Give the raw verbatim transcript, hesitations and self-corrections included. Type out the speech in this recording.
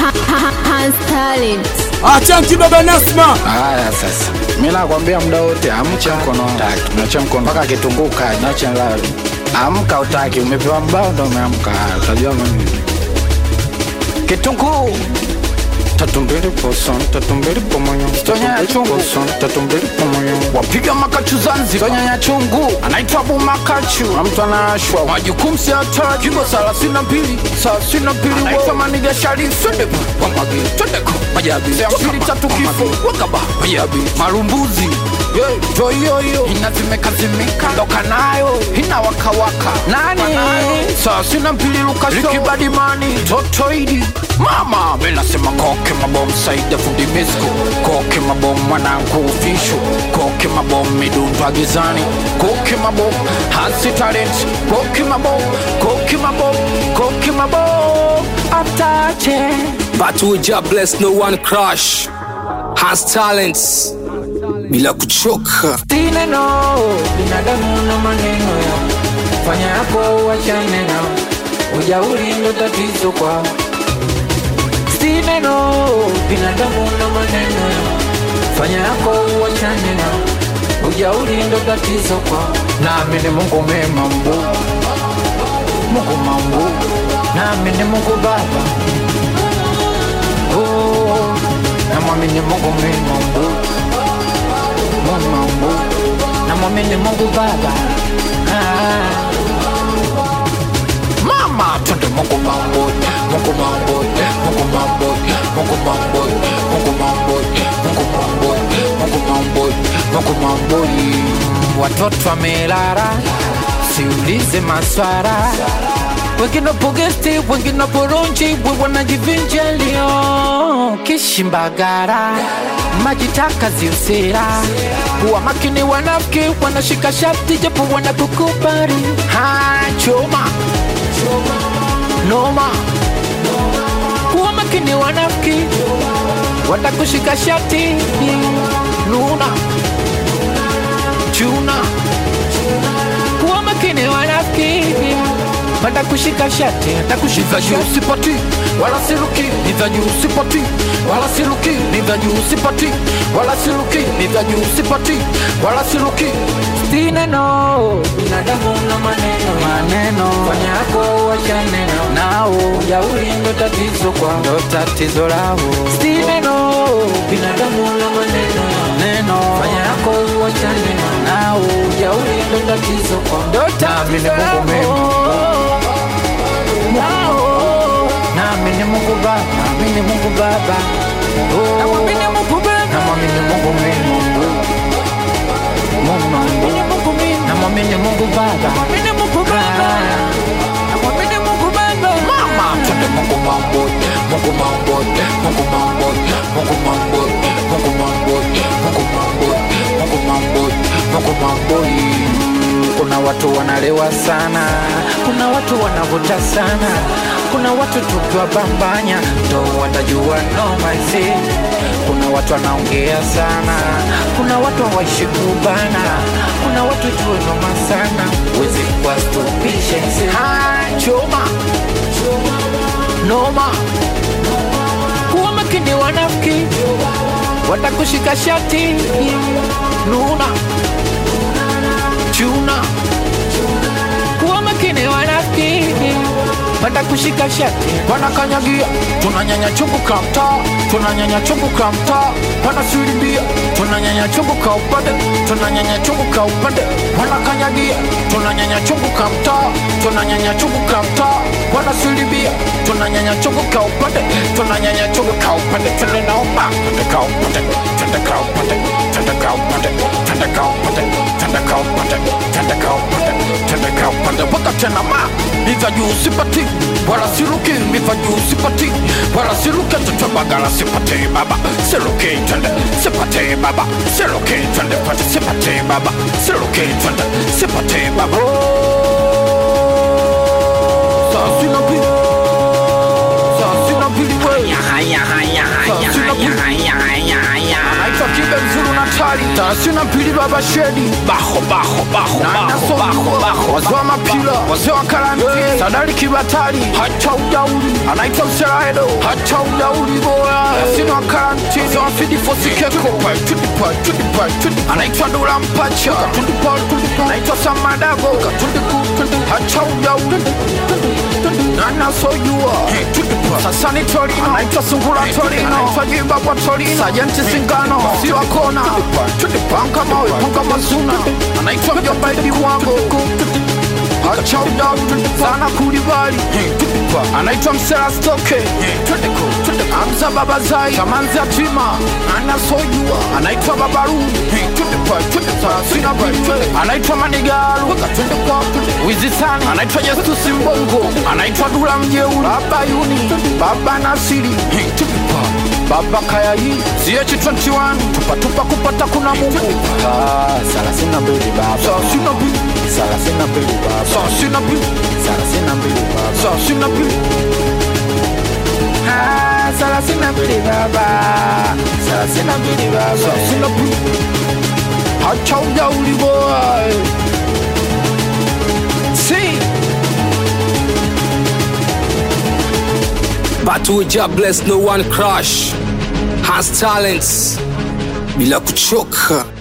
Hans Talent. Achanki baba Nasma. Haya sasa. Mimi nakwambia muda wote amcha mkono utaki. Unacha mkono mpaka kitunguka naacha lali. Amka utaki, umepewa mbao ndo umeamka. Utajua mimi. Kitunguu tatumbili poson, tatumbili pomoyo. Stonya chungu son, tatumbili pomoyo. Wapiga makachu Zanzibar. Stonya chungu anaitwa Bu Makachu. Na mtu anashwa majukumu si hatari. Kibo thelathini na mbili, thelathini na mbili. Anaitwa Maniga Sharif. Twende kwa magi, twende kwa majabi. Mbili tatu kifo, wakaba majabi. Marumbuzi yeah, jo yo yo. Inazimeka zimeka, ndoka nayo. Hina waka waka. Nani? Thelathini na mbili Lucas Likibadi Mani. Totoidi Mama, mimi nasema koke mabom Saida fundi misko. Koke mabom mwanangu official. Koke mabom midundwa gizani. Koke mabom Hansi Talent. Koke mabom, koke mabom, koke mabom Atache. But we just bless no one crush. Has talents bila kuchoka. Sina no, binadamu na maneno ya fanya yako wachane na ujauri ndo tatizo kwa. Sina no, binadamu na maneno ya fanya yako wachane na ujauri ndo tatizo kwa. Nami ni Mungu mema mbu, Mungu mambu. Nami ni Mungu baba, oh. Namwamini Mungu mema mbu, Mungu mambu. Namwamini Mungu baba, ah. Mama twende Mungu mambo, Mungu mambo, Mungu mambo, Mungu mambo, Mungu mambo, Mungu mambo, Mungu mambo, Mungu mambo. Watoto wamelala, siulize maswara. Wengine pogesti, wengine poronji, we wanajivinja leo Kishimbagara, majitaka ziusira. Kuwa makini wanafiki, wanashika shafti japo wanakukubari. Ha, choma Noma. Kuwa makini wanafiki, watakushika shati. Nuna Chuna. Kuwa makini wanafiki, watakushika shati, watakushika shati. Usipati wala siruki, nidhaju usipati wala siruki, nidhaju usipati wala siruki, nidhaju usipati wala siruki. Sina no, binadamu na maneno maneno fanya yako wachane na nao ujauri ndo tatizo kwa, ndo tatizo lao. Sina no, binadamu na maneno neno fanya yako wachane na nao ujauri ndo tatizo kwa, ndo tatizo lao. Nami ni Mungu baba, nami ni Mungu baba, oh. Namwamini Mungu baba, namwamini Mungu mema Mungu mambo. Namwamini Mungu baba, namwamini Mungu baba, namwamini Mungu baba. Mama twende Mungu mambo, Mungu mambo, Mungu mambo, Mungu mambo, Mungu mambo, Mungu mambo, Mungu mambo, Mungu mambo. Kuna watu wanalewa sana, kuna watu wanavuta sana, kuna watu tukiwa bambanya ndo watajua noma hizi. Kuna watu wanaongea sana, kuna watu hawaishi kubana, kuna watu tuwe noma sana, wezi kwa stupisha hizi. Ha, choma Noma. Kuwa makini wanafiki, watakushika shati. Nuna Chuna. Kuwa makini wanafiki, watakushika shati, wanakanyagia. Tunanyanya chungu kamta, tunanyanya chungu kamta. Wanasulimbia, tunanyanya chungu ka upande, tunanyanya chungu ka upande. Wanakanyagia, tunanyanya chungu kamta, tunanyanya chungu kamta. Wanasulimbia, tunanyanya chungu ka upande, tunanyanya chungu ka upande. Twende naomba, twende ka upande, twende ka upande, twende ka upande, twende ka upande, twende ka upande, twende ka upande, twende ka upande. Waka tena ma, niza juu sipati wala siruki, niza juu sipati wala siruki. Tutu bagala sipati baba, siruki twende sipati baba, siruki twende pati sipati baba, siruki twende sipati baba. Sasina pili, sasina pili we. Haya haya haya haya haya haya haya haya. Anaitwa Kibe Mzulu Natali. Tasina pili baba shedi baho baho baho baho baho baho wazwa mapila wazwa karantini sadali kibatali hacha ujauli anaitwa mseraedo hacha ujauli boya Tasina karantini wazwa fidi fosi keko tudipa tudipa tudipa anaitwa dola mpacha tudipa tudipa anaitwa samadago tudiku tudipa hacha ujauli Nana so you are tudipa sasa ni torino anaitwa sungura torino anaitwa jiba kwa torino sajenti singano siwa kona Panka mawe, panka mazuna anaitwa mjomba ibi wango Hacha udau, sana kulibali anaitwa msela stoke Amza baba zai, shamanzi atima Ana soyua, anaitwa babaru Anaitwa manigaru Wizisani, anaitwa yesu simbongo Anaitwa dula mjeuri Baba yuni, baba nasiri Baba kaya hii C H ishirini na moja Tupa tupa kupata kuna mungu Salasina mbili baba Salasina mbili Salasina mbili baba Salasina mbili Salasina mbili baba Salasina mbili Salasina mbili baba Salasina mbili baba Salasina mbili Hacha ujauli boy See Battle with Jah bless no one crush. Has talents bila kuchoka.